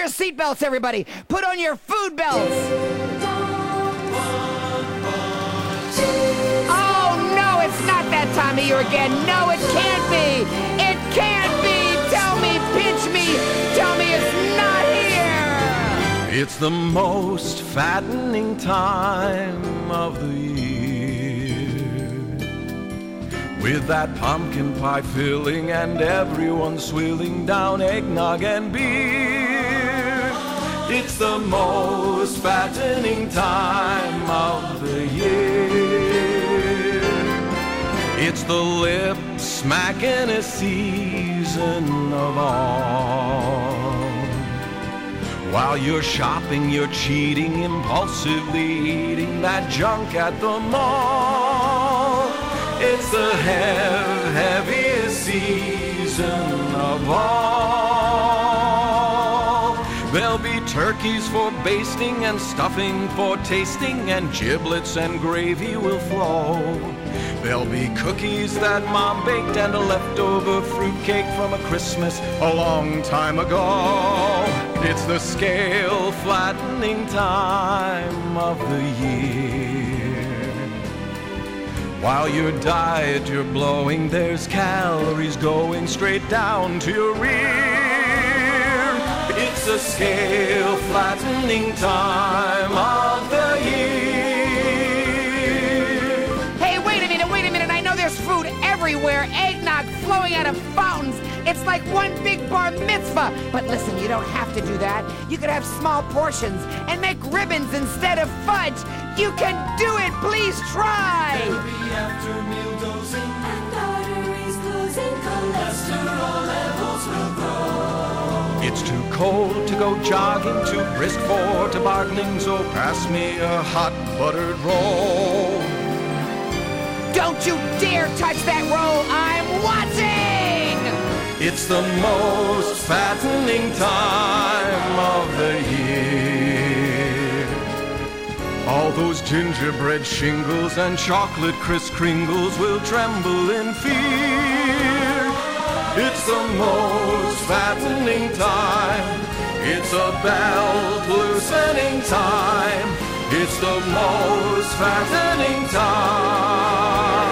your seatbelts, everybody. Put on your food belts. Oh, no, it's not that time of year again. No, it can't be. It can't be. Tell me, pinch me. Tell me it's not here. It's the most fattening time of the year, with that pumpkin pie filling and everyone swilling down eggnog and beer. It's the most fattening time of the year. It's the lip smacking season of all. While you're shopping, you're cheating, impulsively eating that junk at the mall. It's the heaviest season of all. There'll be turkeys for basting and stuffing for tasting, and giblets and gravy will flow. There'll be cookies that Mom baked and a leftover fruitcake from a Christmas a long time ago. It's the scale flattening time of the year. While your diet you're blowing, there's calories going straight down to your rear. It's the scale flattening time of the year. Wait a minute, I know there's food everywhere, eggnog flowing out of fountains. It's like one big bar mitzvah. But listen, you don't have to do that. You could have small portions and make ribbons instead of fudge. You can do it, please try. There'll be after meal dosing and arteries closing. Cholesterol levels will grow. It's too cold to go jogging, too brisk for tobogganing, so pass me a hot buttered roll. Don't you dare touch that roll. I'm watching. It's the most fattening time of the year. All those gingerbread shingles and chocolate Kris Kringles will tremble in fear. It's the most fattening time. It's a belt loosening time. It's the most fattening time.